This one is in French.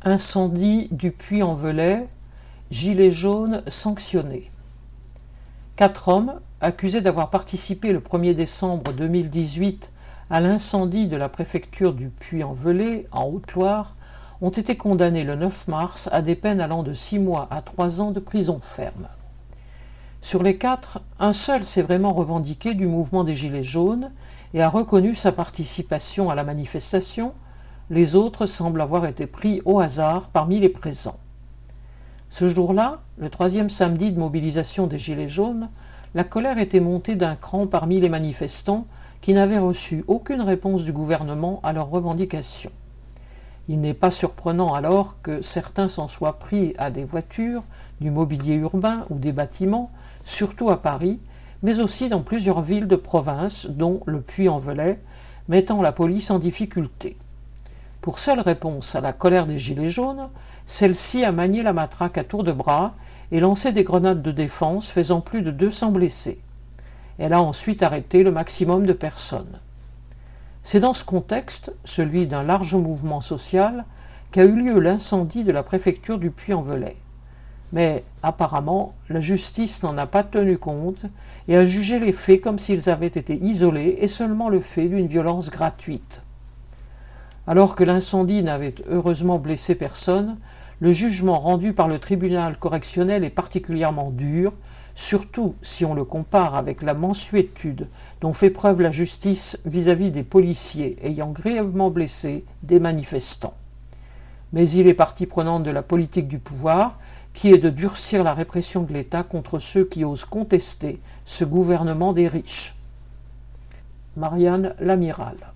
Incendie du Puy-en-Velay, gilets jaunes sanctionnés. 4 hommes, accusés d'avoir participé le 1er décembre 2018 à l'incendie de la préfecture du Puy-en-Velay, en Haute-Loire, ont été condamnés le 9 mars à des peines allant de 6 mois à 3 ans de prison ferme. Sur les 4, un seul s'est vraiment revendiqué du mouvement des Gilets jaunes et a reconnu sa participation à la manifestation. Les autres semblent avoir été pris au hasard parmi les présents. Ce jour-là, le 3e samedi de mobilisation des Gilets jaunes, la colère était montée d'un cran parmi les manifestants qui n'avaient reçu aucune réponse du gouvernement à leurs revendications. Il n'est pas surprenant alors que certains s'en soient pris à des voitures, du mobilier urbain ou des bâtiments, surtout à Paris, mais aussi dans plusieurs villes de province, dont le Puy-en-Velay, mettant la police en difficulté. Pour seule réponse à la colère des Gilets jaunes, celle-ci a manié la matraque à tour de bras et lancé des grenades de défense faisant plus de 200 blessés. Elle a ensuite arrêté le maximum de personnes. C'est dans ce contexte, celui d'un large mouvement social, qu'a eu lieu l'incendie de la préfecture du Puy-en-Velay. Mais apparemment, la justice n'en a pas tenu compte et a jugé les faits comme s'ils avaient été isolés et seulement le fait d'une violence gratuite. Alors que l'incendie n'avait heureusement blessé personne, le jugement rendu par le tribunal correctionnel est particulièrement dur, surtout si on le compare avec la mansuétude dont fait preuve la justice vis-à-vis des policiers ayant grièvement blessé des manifestants. Mais il est partie prenante de la politique du pouvoir, qui est de durcir la répression de l'État contre ceux qui osent contester ce gouvernement des riches. Marianne Lamiral.